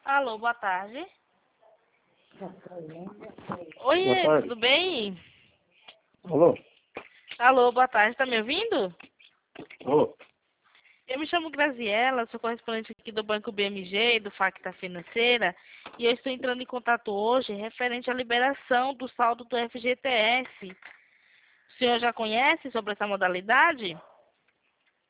Alô, boa tarde. Boa Oi, tarde. tudo bem? Alô? Alô, boa tarde, tá me ouvindo? Alô? Eu me chamo Graziella, sou correspondente aqui do Banco BMG e do Facta Financeira, e eu estou entrando em contato hoje referente à liberação do saldo do FGTS. O senhor já conhece sobre essa modalidade?